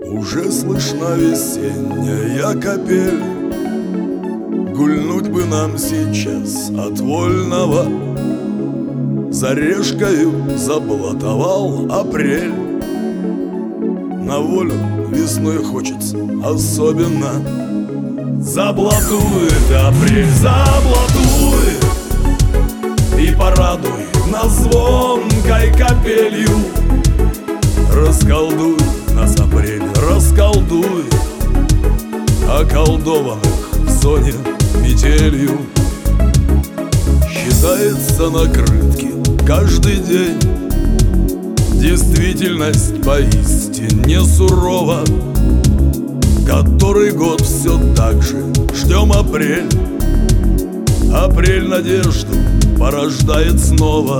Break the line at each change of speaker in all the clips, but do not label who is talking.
Уже слышна весенняя капель. Гульнуть бы нам сейчас от вольного. За решкою заблатовал апрель. На волю весной хочется особенно. Заблатует апрель, заблатует, и порадуй нас звонкой капелью. Расколдуй нас апрель, расколдуй околдованных в зоне метелью. Считается на крытке каждый день. Действительность поистине сурова. Который год все так же ждем апрель. Апрель надежду порождает снова.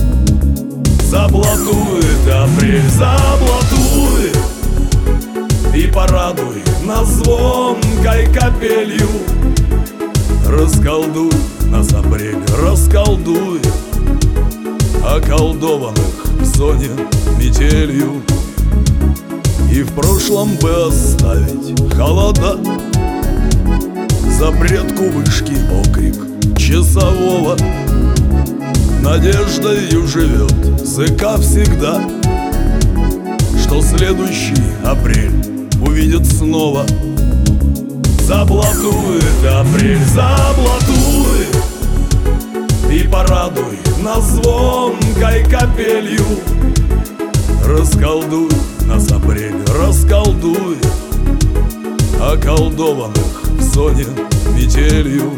Заблатует апрель, заблатует, и порадуй нас звонкой капелью. Расколдуй нас апрель, расколдуй околдованных в зоне метелью. И в прошлом бы оставить холода, запретку вышки окрик часового. Надеждою живет ЗК всегда, что следующий апрель увидит снова. Заблатует апрель, заблатует, и порадуй нас звонкой капелью. Расколдуй нас апрель, расколдуй околдованных в зоне метелью.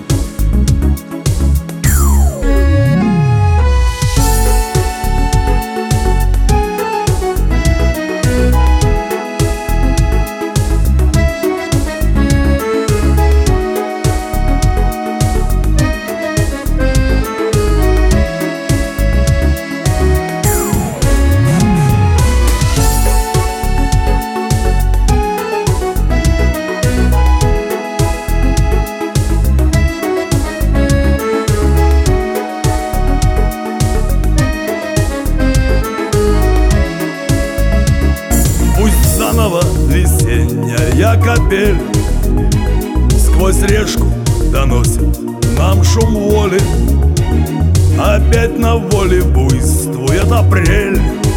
Весенняя капель сквозь решку доносит нам шум воли. Опять на воле буйствует апрель.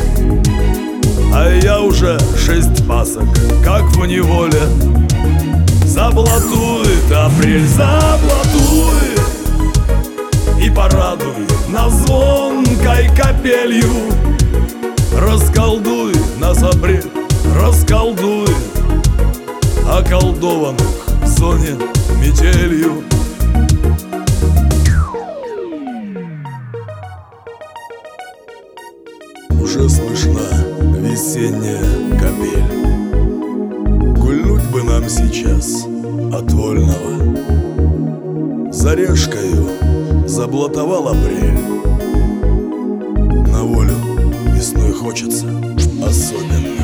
А я уже 6 пасок, как в неволе. Заблатует апрель, заблатует, и порадуй нас звонкой капелью. Расколдуй нас апрель, расколдуй околдованных в зоне метелью. Уже слышна весенняя капель. Гульнуть бы нам сейчас от вольного. За решкою заблатовал апрель. На волю весной хочется особенно.